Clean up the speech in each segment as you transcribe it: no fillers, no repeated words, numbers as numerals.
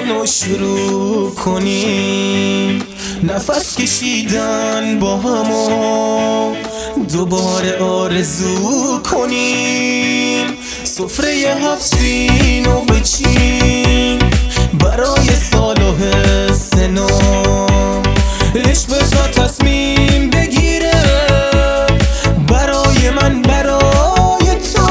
نو شروع کنیم، نفس کشیدن با همو دوباره آرزو کنیم. سفره 7 سین رو بچین برای سال و حس نو. عشق بذار تصمیم بگیره برای من برای تو.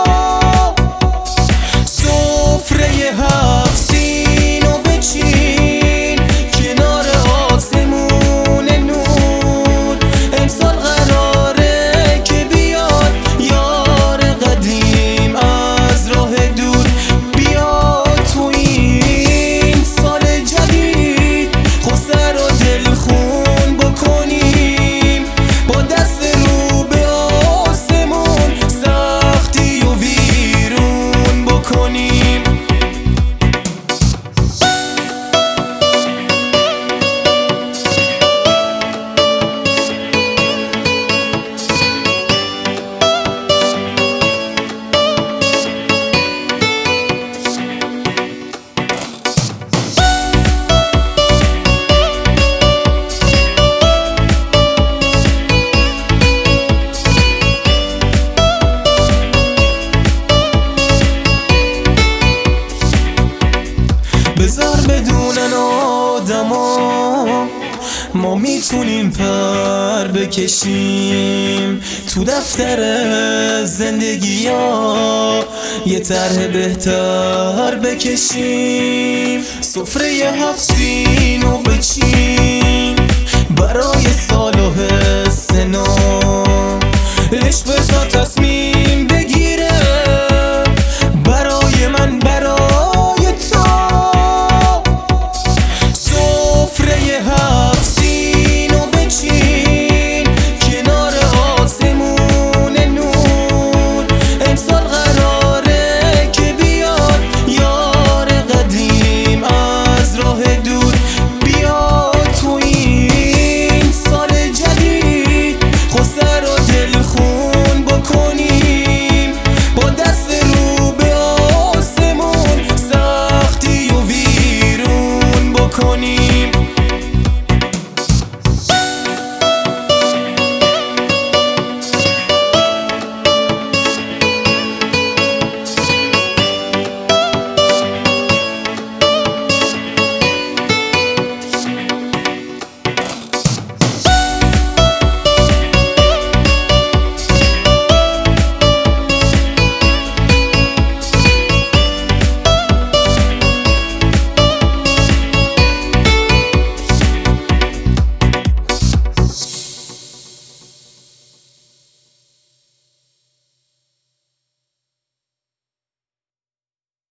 سفره 7 سین رو بچین کنار آسمون نور. امسال قراره که بیاد یار قدیم از راه دور. بیاد تو این سال جدید خسر و دلخون بکنیم، با دست رو به آسمون سختی و ویرون بکنیم. بذار بدونن آدما ما میتونیم پر بکشیم تو دفتر زندگی ها، یه طرح بهتر بکشیم. سفره 7 سین رو بچین برای سال و حس نو. عشق بذار تصمیم